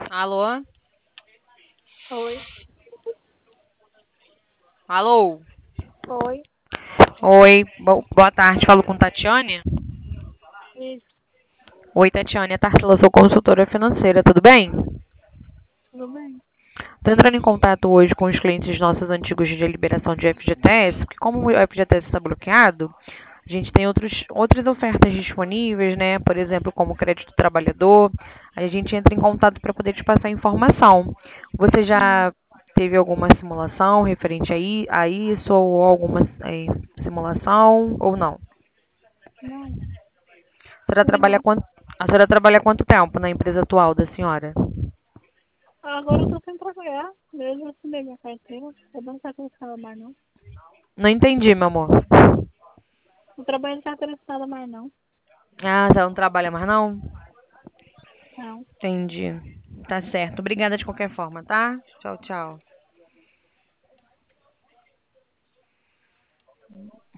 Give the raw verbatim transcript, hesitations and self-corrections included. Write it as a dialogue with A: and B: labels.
A: Alô?
B: Oi,
A: Alô?
B: oi,
A: Oi, bo- boa tarde. Falo com Tatiane?
B: isso,
A: Oi, Tatiane. É Tarsila, sou consultora financeira, tudo bem?
B: tudo bem?
A: Estou entrando em contato hoje com os clientes nossos antigos de liberação de F G T S, porque como o F G T S está bloqueado, a gente tem outros, outras ofertas disponíveis, né? Por exemplo, como crédito trabalhador. Aí a gente entra em contato para poder te passar informação. Você
B: Hum,
A: já teve alguma simulação referente a, i- a isso, ou alguma eh, simulação, ou não?
B: não,
A: A senhora
B: sei
A: trabalha
B: não.
A: quanto, a senhora trabalha há quanto tempo na empresa atual da senhora?
B: Agora eu tô sem trabalhar, mesmo eu assinei minha carteira, eu não tá interessada mais não.
A: Não entendi, meu amor.
B: O trabalho não tá interessada mais não.
A: Ah, você não trabalha mais não?
B: Não.
A: Entendi. Tá certo. Obrigada de qualquer forma, tá? Tchau, tchau.